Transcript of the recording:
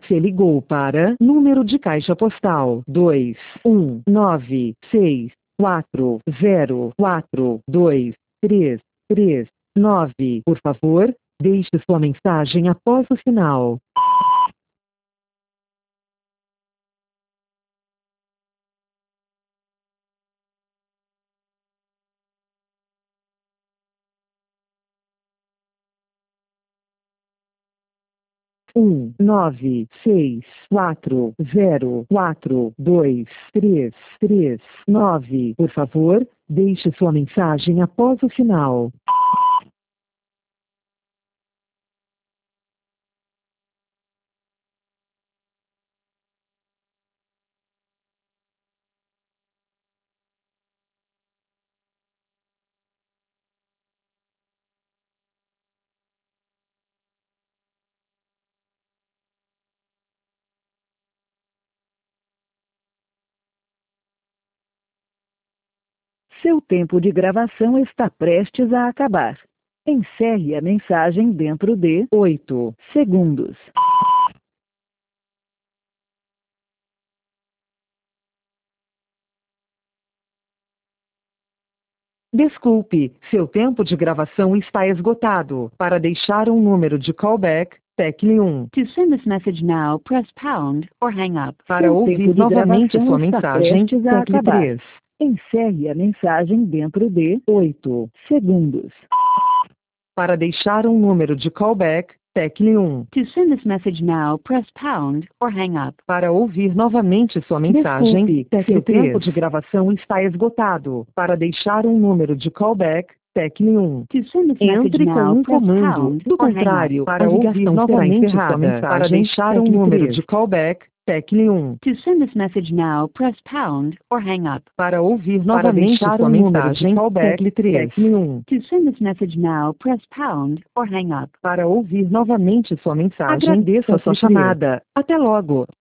Você ligou para número de caixa postal 21964042339. Por favor, deixe sua mensagem após o sinal. Um nove seis quatro zero quatro dois três nove. Por favor, deixe sua mensagem após o sinal. Seu tempo de gravação está prestes a acabar. Encerre a mensagem dentro de 8 segundos. Desculpe, seu tempo de gravação está esgotado. Para deixar um número de callback, tecle 1. To send this message now, press pound or hang up. Para Seu ouvir tempo de novamente gravação sua está mensagem, prestes a tecle acabar. 3. Encerre a mensagem dentro de 8 segundos. Para deixar um número de callback, tecle 1. To send this message now, press pound or hang up. Para ouvir novamente sua mensagem, Desculpe, tecle seu 3. tempo de gravação está esgotado. Para deixar um número de callback, tecle 1. To send this message Entre com now, um press comando. pound Do or hang contrário, up. para A ouvir ligação novamente será sua mensagem, para deixar um tecle número 3. de callback, tecle 1. To send this message now, press pound or hang up. Para ouvir novamente sua mensagem, tecle 3. Tecle 1. To send this message now, press pound or hang up. Para ouvir novamente sua mensagem, Agradeça sua chamada. Até logo.